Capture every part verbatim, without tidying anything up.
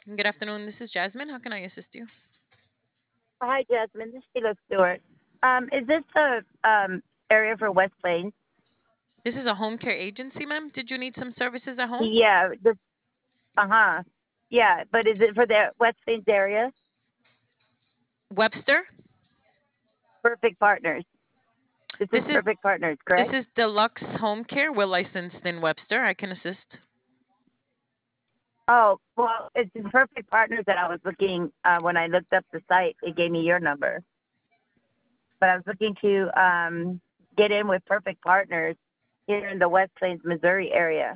Good afternoon. This is Jasmine. How can I assist you? Hi, Jasmine. This is Sheila Stewart. Um, is this the um, area for West Plains? This is a home care agency, ma'am. Did you need some services at home? Yeah. The, uh-huh. Yeah, but is it for the West Plains area? Webster? Perfect Partners. This is This is Perfect Partners, this correct? is Deluxe Home Care. We're licensed in Webster. I can assist. Oh, well, it's in Perfect Partners that I was looking uh, when I looked up the site. It gave me your number, but I was looking to um, get in with Perfect Partners here in the West Plains, Missouri area.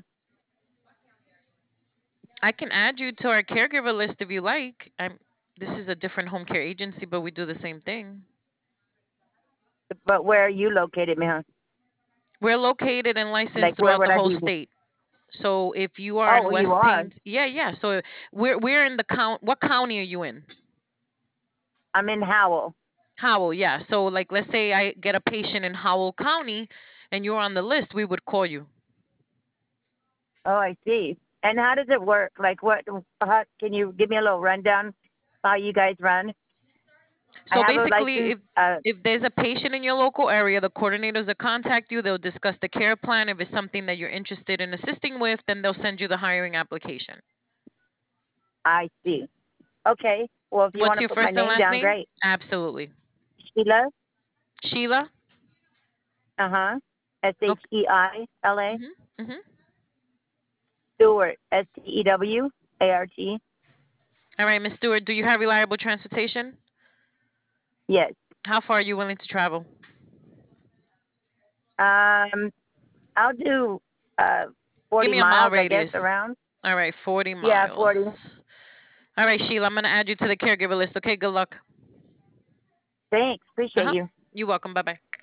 I can add you to our caregiver list if you like. I'm this is a different home care agency, but we do the same thing. But where are you located, ma'am? We're located and licensed Like, where throughout would the I whole be? state. So if you are in Oh, you West are. Plains, yeah, yeah. So we're we're in the count. What county are you in? I'm in Howell. Howell, yeah. So like let's say I get a patient in Howell County and you're on the list, we would call you. Oh, I see. And how does it work? Like, what? How, can you give me a little rundown how you guys run? I So have a basically license. if Uh, if there's a patient in your local area, the coordinators will contact you, they'll discuss the care plan. If it's something that you're interested in assisting with, then they'll send you the hiring application. I see. Okay. Well, if you What's want to your put my first and name last down, name? great. Absolutely. Sheila. Sheila? Uh huh. S H Okay. E I L A. Mhm. Mhm. Stewart. S T E W A R T. All right, Miss Stewart, do you have reliable transportation? Yes. How far are you willing to travel? Um, I'll do uh Give forty me a mile miles, I guess, radius. around. All right, forty Yeah, forty. miles. All right, Sheila, I'm going to add you to the caregiver list. Okay, good luck. Thanks. Uh Appreciate huh. you. You're welcome. Bye bye.